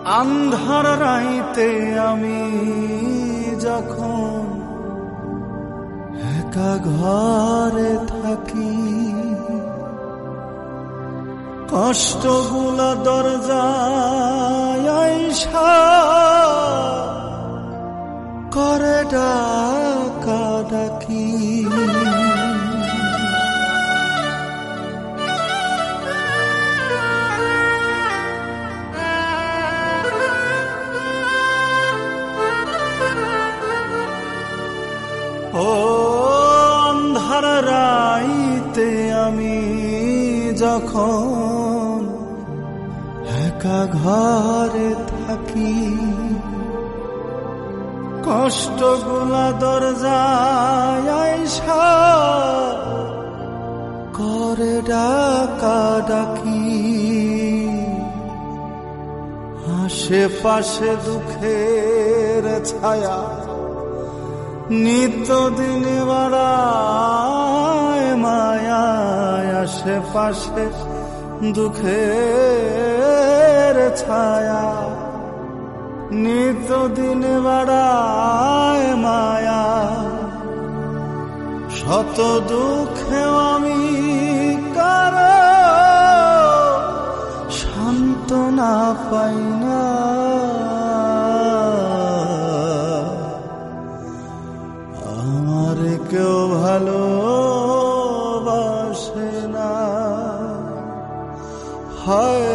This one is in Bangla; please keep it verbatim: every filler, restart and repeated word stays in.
আন্ধার রাইতে আমি যখন একা ঘরে থাকি, কষ্টগুলা দরজায় আইসা করে ডাকা ডাকি। ও অন্ধার রাইতে আমি যখন একা ঘরে থাকি, কষ্টগুলা দরজায় আইসা করে ডাকা ডাকি। আশেপাশে দুঃখের ছায়া নিত্যদিন বাড়ায় মায়া, আশেপাশে দুঃখের ছায়া নিত্যদিন বাড়ায় মায়া। শত দুঃখেও আমি কারো সান্ত্বনা পাই না, আমার কেউ ভালোবাসে না। হায়